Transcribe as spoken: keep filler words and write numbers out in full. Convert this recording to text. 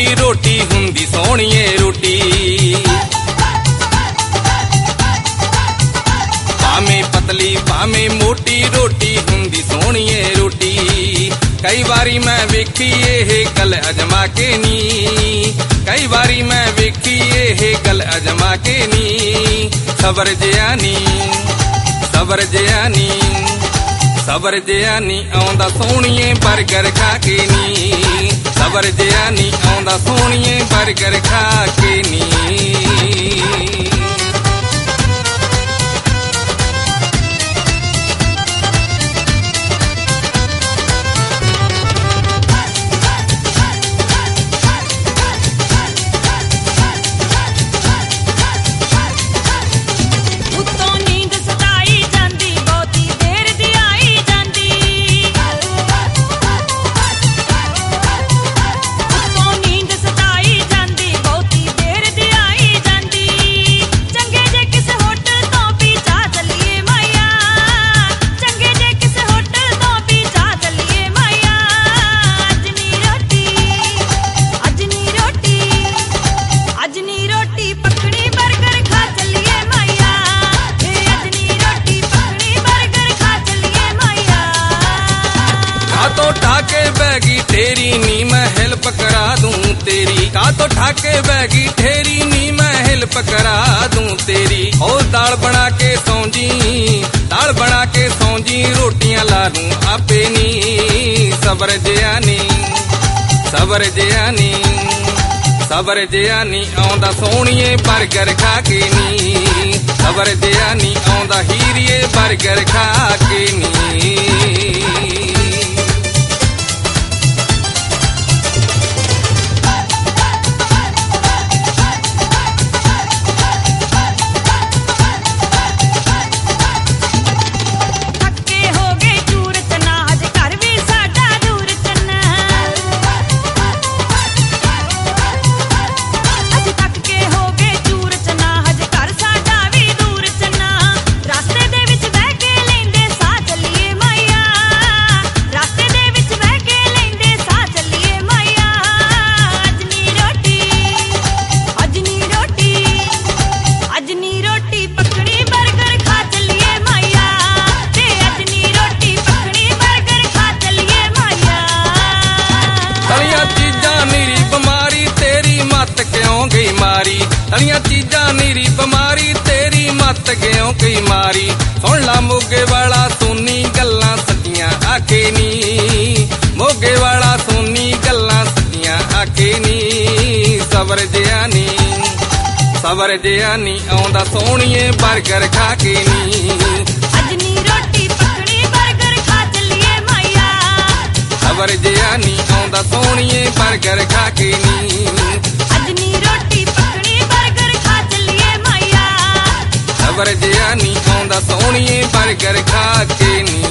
रोटी हुंदी सोहणीए रोटी। भावें पतली भावें मोटी रोटी हुंदी सोहणीए रोटी। कई बारी मैं वेखी ये गल अजमा के नी, कई बारी मैं वेखी ये गल अजमा के नी। सबर जिया नी सबर जिया नी सबर जिया नी आउंदा सोहणीए बर्गर खा के नी। सबर जिया नी आउंदा सोहणीए बर्गर खा के नी। बैगी तेरी नी मैं हेल्प करा दूं तेरी। का तो ठाके बैगी ठेरी नी मैं हेल्प करा दूं तेरी। और दाल बना के सौंजी दाल बना के सौंजी रोटियां ला दूं आपे नी। सबर जिया नी सबर जिया नी सबर जिया नी आउंदा सोहणीए बर्गर खा के नी। सबर जिया नी आउंदा हीरिए बर्गर खा के नी। तलियां चीजा नीरी बमारी तेरी मत गयो कई मारी। सुन ला मोगे वाला सोनी गल्लां सच्चियां आखे नी। मोगे वाला सोनी गल्लां सच्चियां आखे नी। सबर जिया नी सबर जिया नी आउंदा सोहणीए बर्गर खा के नी। अजनी रोटी पकड़ी बर्गर खा चलिए माया। सबर जिया नी आउंदा सोहणीए बर्गर खा के नी। अजनी रोटी पकड़ी बर्गर खा चलिए माया। सबर जिया नी आउंदा सोहणीए बर्गर खा के नी।